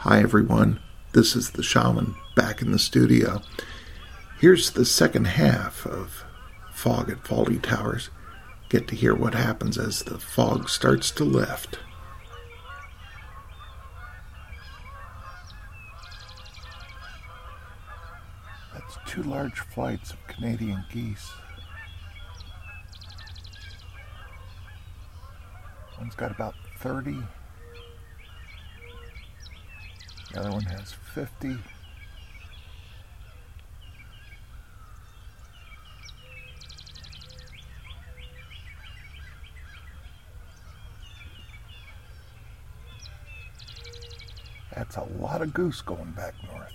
Hi everyone, this is the Shaman back in the studio. Here's the second half of Fog at Fawlty Towers. Get to hear what happens as the fog starts to lift. That's 2 large flights of Canadian geese. One's got about 30. The other one has 50. That's a lot of goose going back north.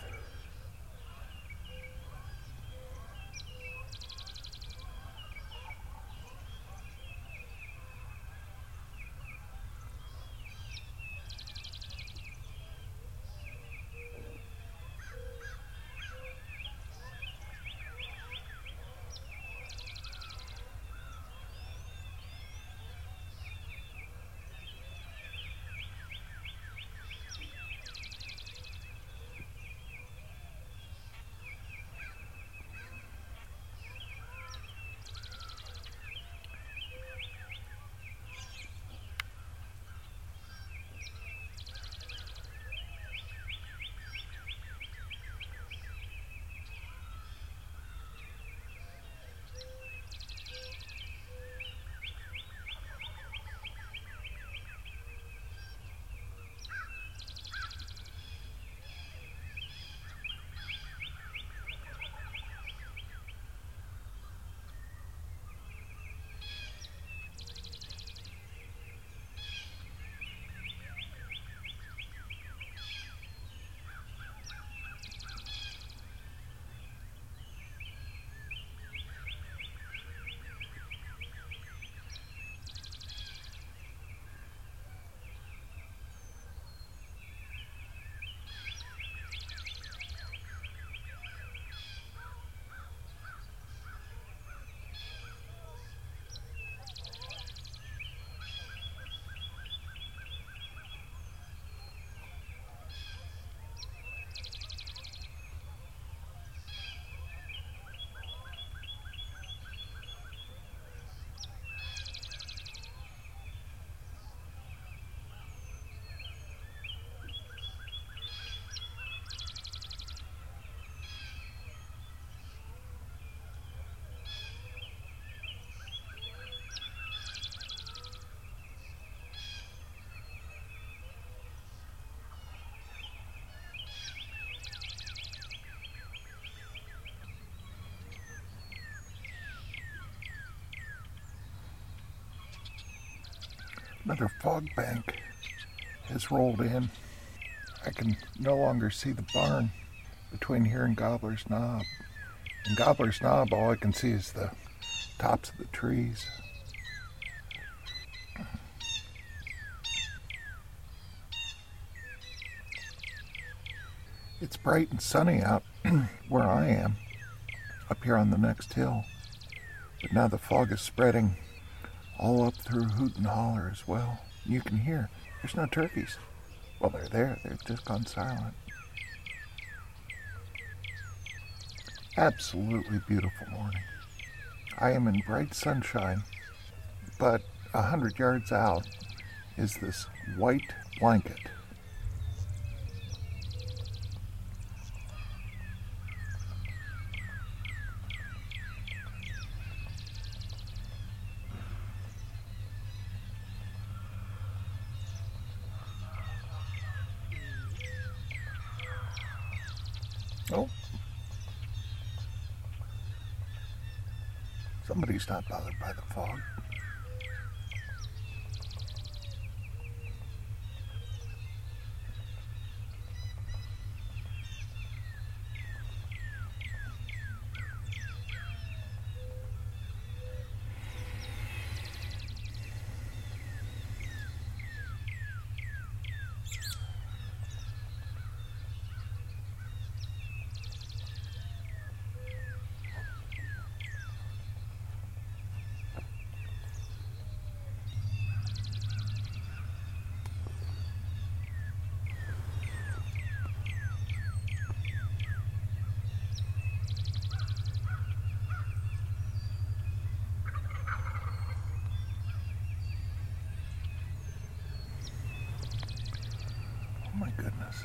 Another fog bank has rolled in. I can no longer see the barn between here and Gobbler's Knob. In Gobbler's Knob, all I can see is the tops of the trees. It's bright and sunny out where I am, up here on the next hill. But now the fog is spreading all up through Hoot and Holler as well. You can hear there's no turkeys. Well, they're there. They've just gone silent. Absolutely beautiful morning. I am in bright sunshine, but 100 yards out is this white blanket. Oh, somebody's not bothered by the fog. my goodness.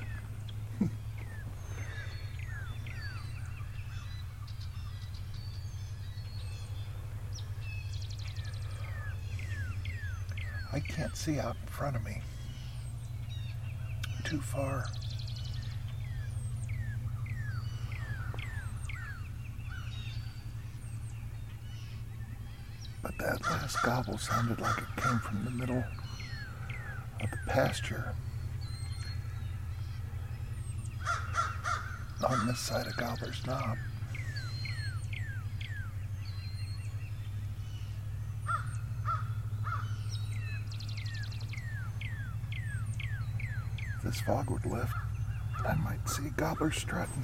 I can't see out in front of me. Too far. But that last gobble sounded like it came from the middle of the pasture on this side of Gobbler's Knob. If this fog would lift, I might see Gobbler strutting.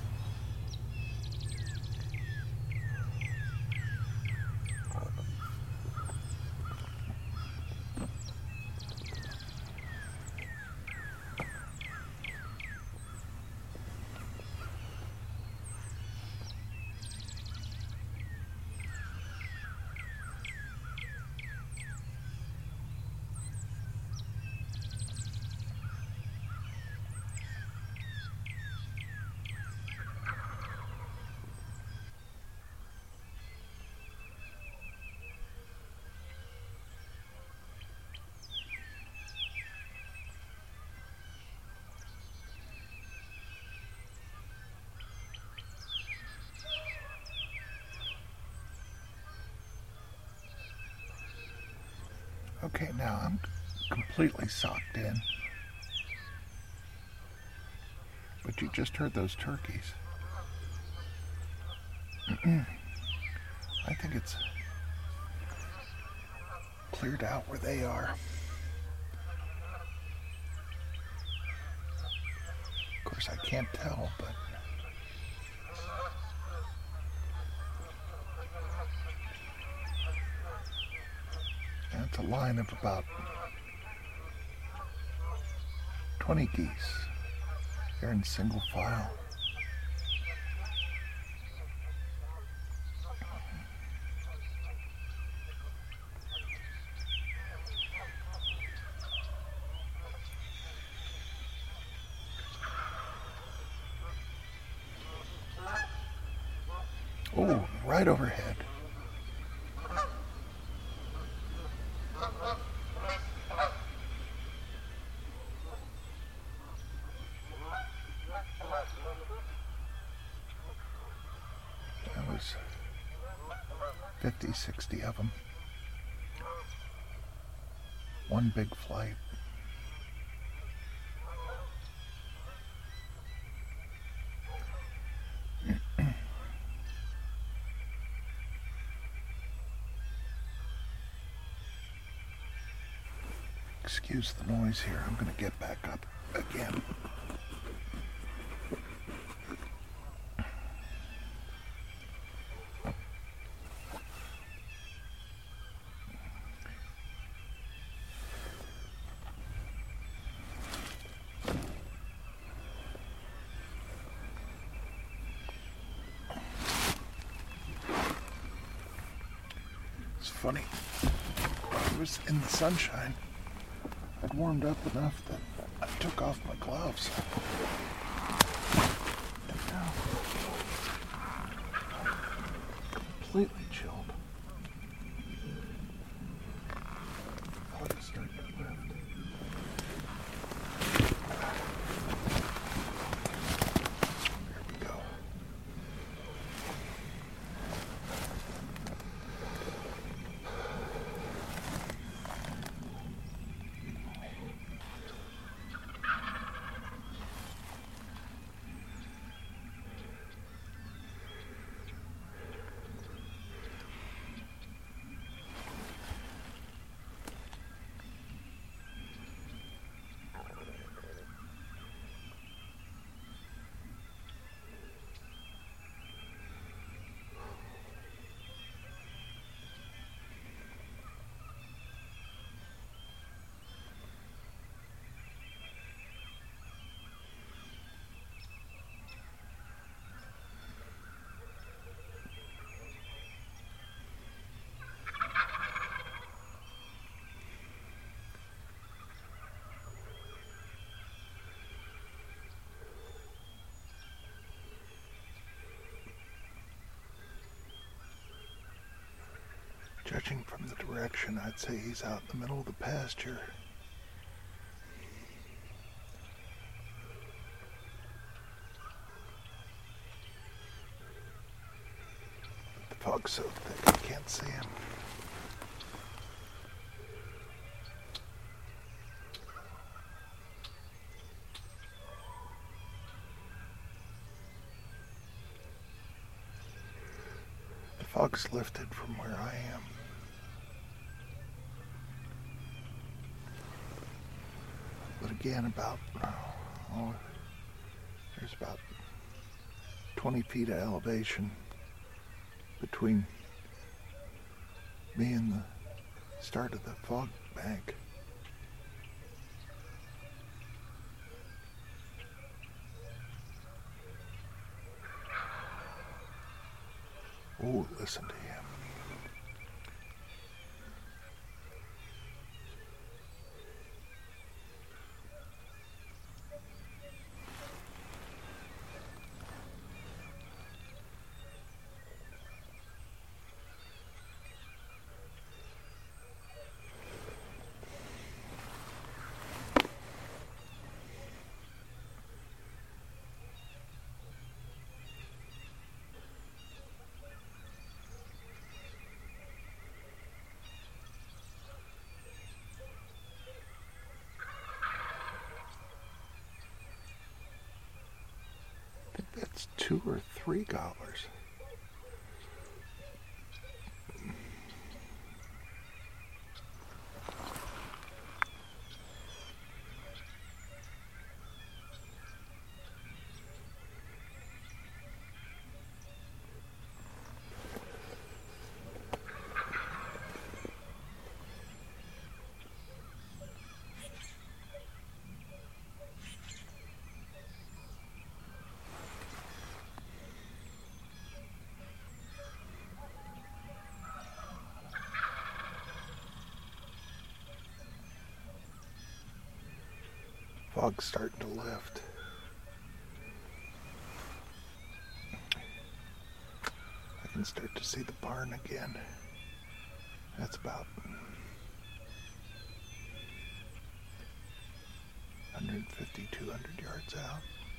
Okay, now I'm completely socked in. But you just heard those turkeys. I think it's cleared out where they are. Of course, I can't tell, but that's a line of about 20 geese. They're in single file. Oh, right overhead. That was 50, 60 of them. One big flight. Excuse the noise here. I'm going to get back up again. It's funny. It was in the sunshine. I'd warmed up enough that I took off my gloves. And now, completely chilled. Fog is starting to lift. There we go. Judging from the direction, I'd say he's out in the middle of the pasture. But the fog's so thick I can't see him. The fog's lifted from where I am. But again, there's about 20 feet of elevation between me and the start of the fog bank. Oh, listen to him. I think that's 2 or 3 gobblers. Fog's starting to lift. I can start to see the barn again. That's about 150, 200 yards out.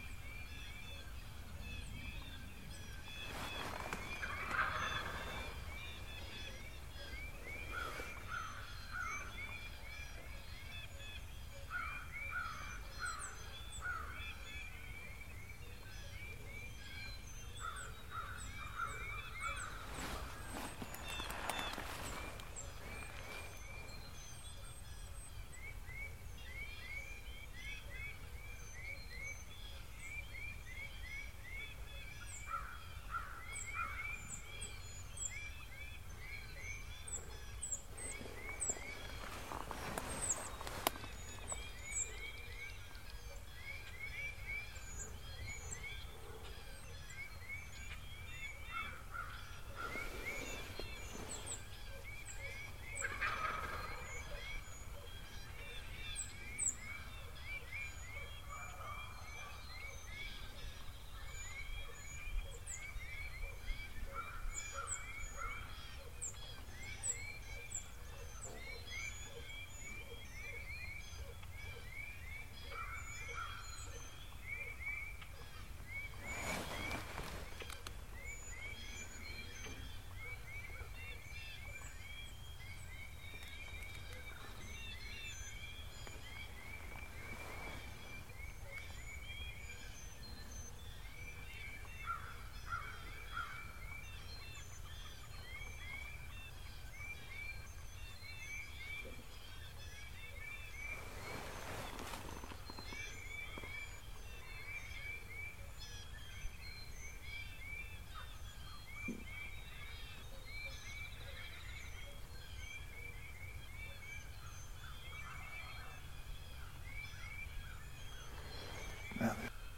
Now,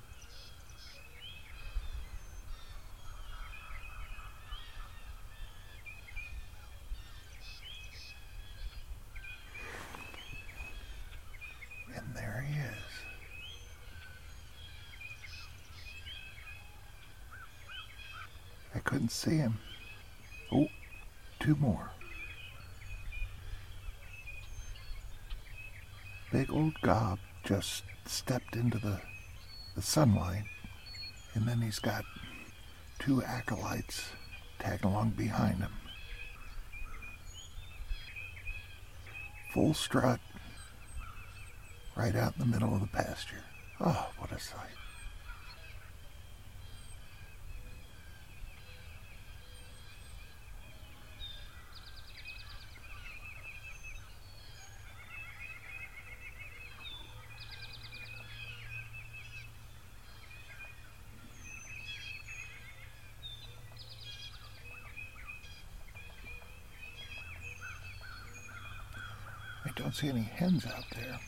and there he is. I couldn't see him. Oh, 2 more. big old gob just stepped into the sunlight, and then he's got two acolytes tagging along behind him. Full strut, right out in the middle of the pasture. Oh, what a sight. I don't see any hens out there.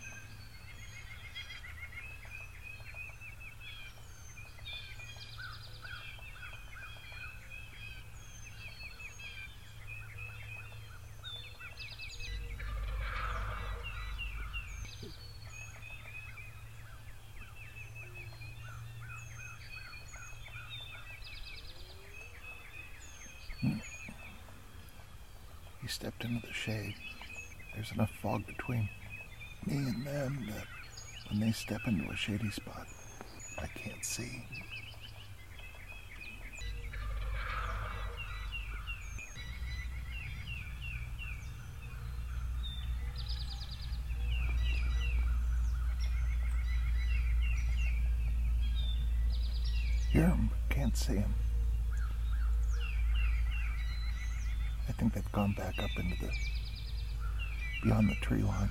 He stepped into the shade. There's enough fog between me and them that when they step into a shady spot, I can't see. Hear him, but can't see him. I think they've gone back up into the beyond the tree line.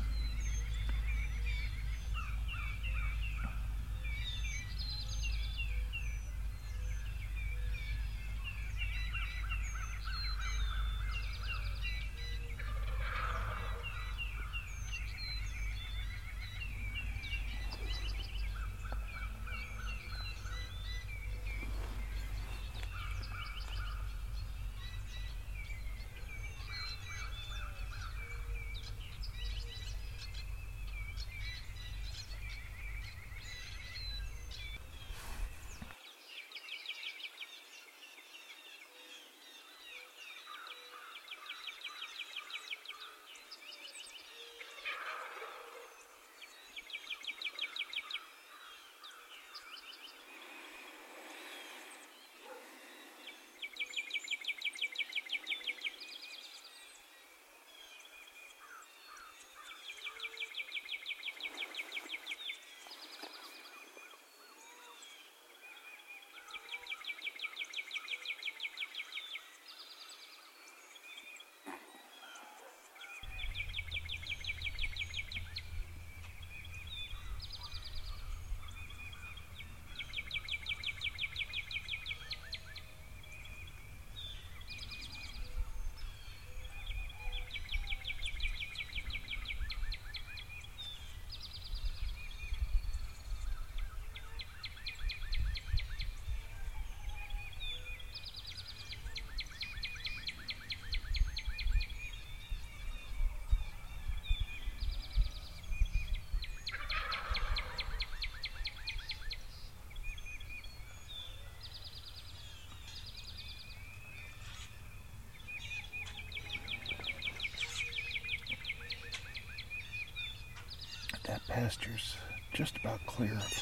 That pasture's just about clear of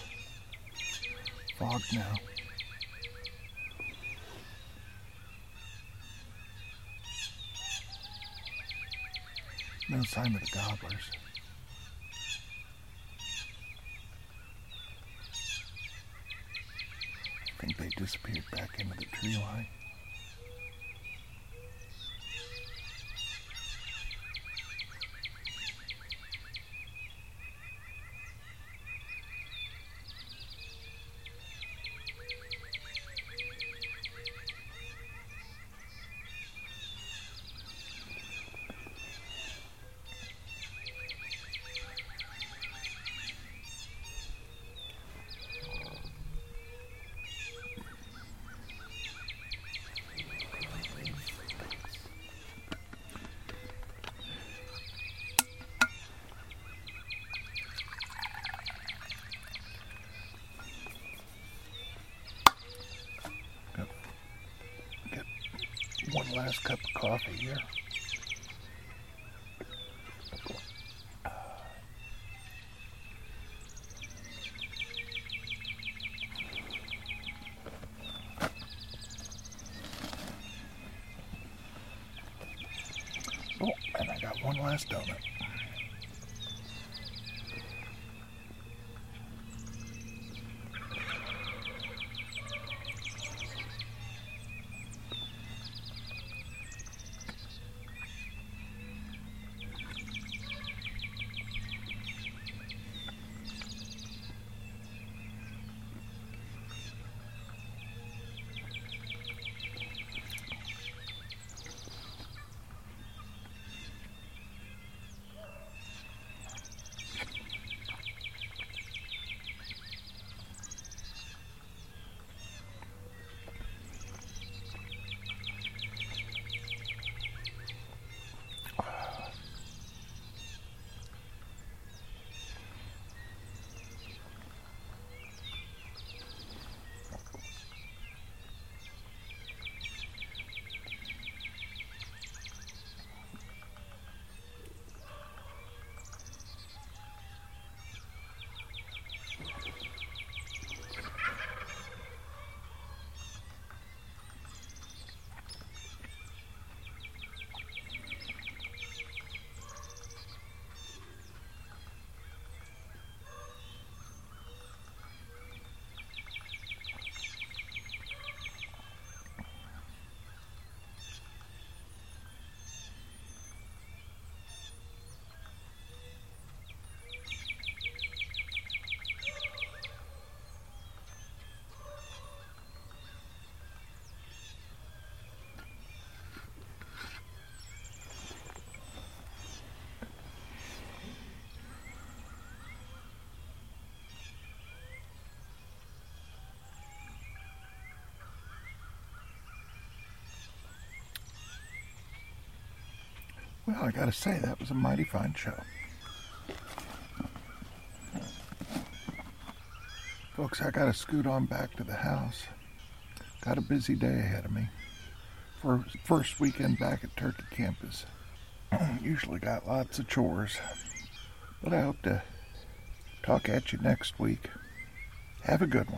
fog now. No sign of the gobblers. I think they disappeared back into the tree line. One last cup of coffee here. One last donut. Well, I gotta say, that was a mighty fine show. Folks, I gotta scoot on back to the house. Got a busy day ahead of me. For first weekend back at Turkey Campus. Usually got lots of chores. But I hope to talk at you next week. Have a good one.